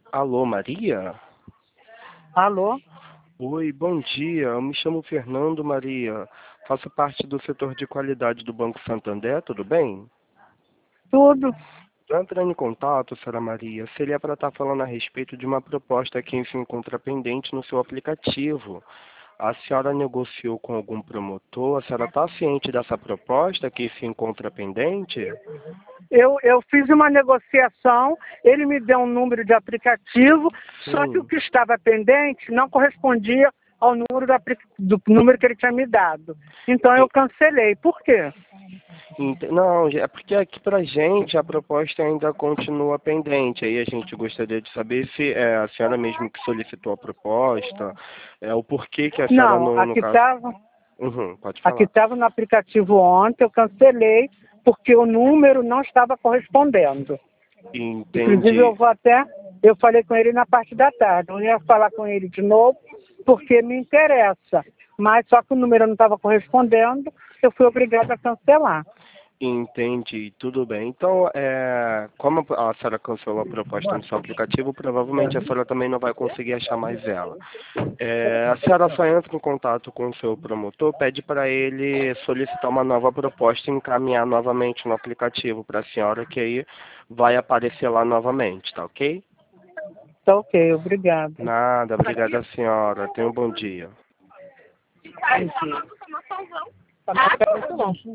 Alô, Maria? Alô? Oi, bom dia. Eu me chamo Fernando, Maria. Faço parte do setor de qualidade do Banco Santander, tudo bem? Tudo? Estou entrando em contato, senhora Maria, seria para estar falando a respeito de uma proposta que se encontra pendente no seu aplicativo. A senhora negociou com algum promotor? A senhora está ciente dessa proposta que se encontra pendente? Eu fiz uma negociação, ele me deu um número de aplicativo, só que o Sim. que estava pendente não correspondia ao número do número que ele tinha me dado. Então eu cancelei. Por quê? Não, é porque aqui pra gente a proposta ainda continua pendente. Aí a gente gostaria de saber se é a senhora mesmo que solicitou a proposta, o porquê que a senhora Não, não, no caso. Pode aqui falar. estava no aplicativo ontem, eu cancelei porque o número não estava correspondendo. Inclusive Entendi. eu falei com ele na parte da tarde, eu ia falar com ele de novo, porque me interessa. Mas só que o número não estava correspondendo, eu fui obrigada a cancelar. Entendi, tudo bem. Então, como a senhora cancelou a proposta no seu aplicativo, provavelmente a senhora também não vai conseguir achar mais ela. A senhora só entra em contato com o seu promotor, pede para ele solicitar uma nova proposta e encaminhar novamente no aplicativo para a senhora, que aí vai aparecer lá novamente, tá ok? Tá ok, obrigada. Nada, obrigada senhora. Tenha um bom dia. Entendi. Tá